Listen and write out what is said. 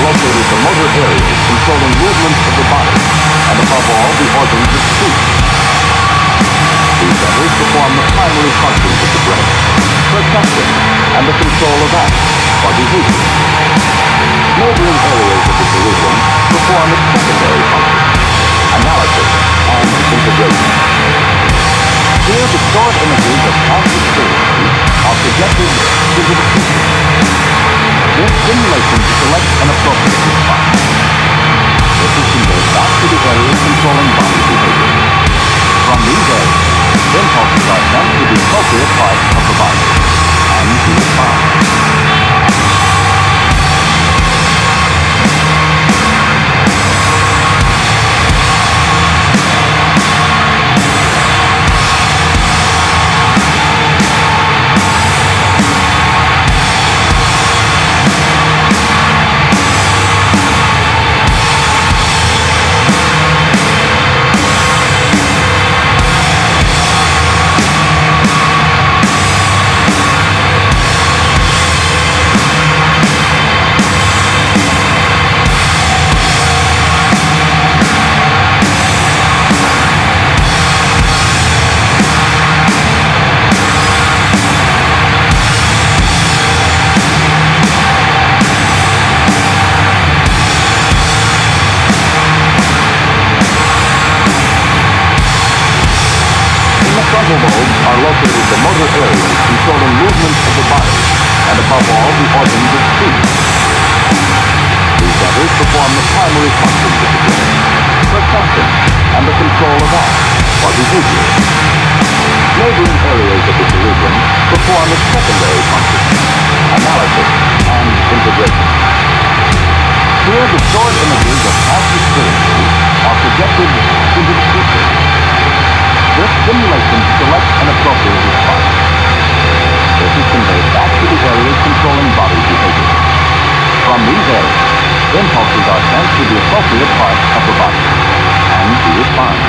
located the motor areas controlling movements of the body, and above all, the organs of speech. These centers perform the primary functions of the brain: perception and the control of act or behavior. Neighboring areas of the cerebrum perform its secondary functions: analysis and integration. Here, the stored images of past experiences are projected into the future. This stimulation to select an appropriate response. This is conveyed back to the areas controlling body behavior. From these areas, impulses are sent to the appropriate parts of the body, and to respond. Frontal lobes are located the motor areas controlling movements of the body, and above all, the organs of speech. These centers perform the primary functions of the brain: perception and the control of act or behavior. Neighboring areas of the cerebrum perform its secondary functions: analysis and integration. Here, the stored images of past experiences are projected into the future. This stimulation to select an appropriate response. This is conveyed back to the areas controlling body behavior. From these areas, impulses are sent to the appropriate parts of the body, and to respond.